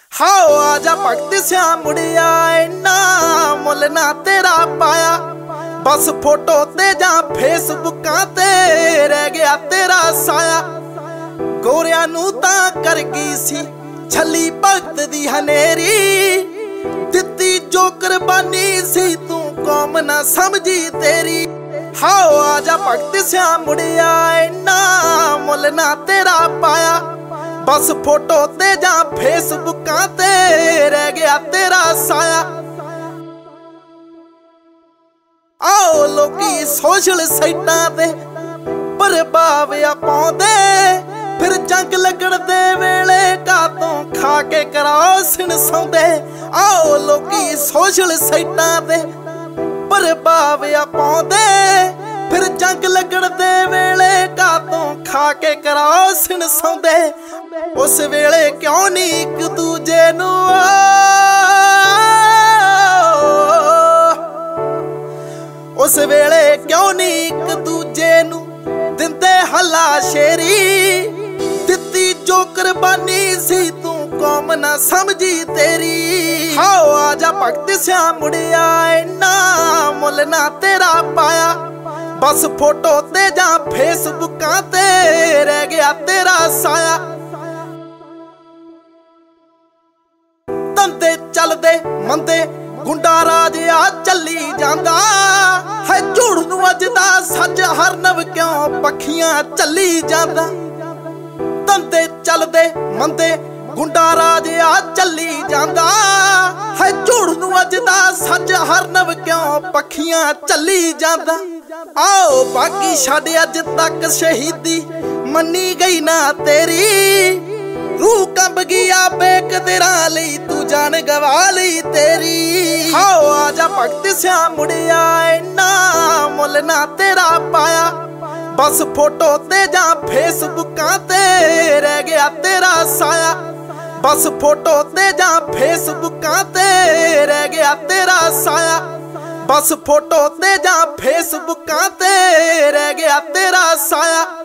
हाओ आजा भगत सिया मुड़िया इन्ना मुल ना तेरा पाया। बस फोटो ते जा फेसबुकां ते रह गया तेरा साया। गोरिया नू तां कर गई सी छली भगत दी हनेरी, दित्ती जो कुर्बानी सी तू कौम ना समझी तेरी। हाओ आजा भगत सिया मुड़िया इन्ना मुल ना तेरा पाया। बस फोटो ते जा फेसबुकां ते रह गया तेरा साया। आओ लोकी सोशल साइटां ते प्रभाविया पाउंदे, फिर जंग लगण दे वेले कातों खा के कराओ सिन सौंदे। आओ लोकी सोशल साइटां ते प्रभाविया पाउंदे, फिर जंग लगण दे वेले कातों खा के कराओ सिन सौंदे। उस वेले क्यों नहीं एक दूजे नू उस वेले क्यों नहीं एक दूजे नू दिंदे हला शेरी, दित्ती जो कुर्बानी सी तू कौम ना समझी तेरी। हाओ आजा भगत सिया मुड़िया इन्ना मुल ना तेरा पाया। बस फोटो ते जा फेसबुकां ते रह गया तेरा साया। धंधे चलदे मंदे गुंडा राज आ चली जांदा है, झूठ नू अज दा सच हर नव क्यों पखियां चली जांदा। धंधे चलदे मंदे गुंडा राज आ चली जांदा है, झूठ नू अज दा सच हर नव क्यों पखियां चली जांदा। आओ बाकी छड़ अज तक शहीदी मन्नी गई ना तेरी, रूह कंब गया बेकदरा लई तू जान गवा लई तेरी। हाओ आजा भगत सिया मुड़िया इन्ना मुल ना तेरा पाया। बस फोटो ते जा फेसबुकां ते रह गया तेरा साया। बस फोटो ते जा फेसबुकां ते रह गया तेरा साया। बस फोटो ते जा फेसबुकां ते रह गया तेरा साया।